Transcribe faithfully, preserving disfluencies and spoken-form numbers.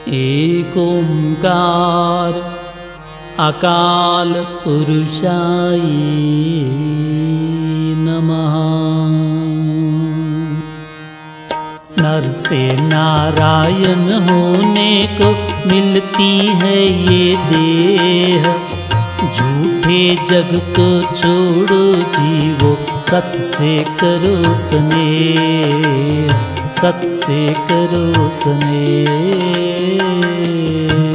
एक ओंकार अकाल पुरुषाय नमः। नर से नारायण होने को मिलती है ये देह, झूठे जग को छोड़ो जीवो, सत से करो स्नेह, सत से करो स्नेह।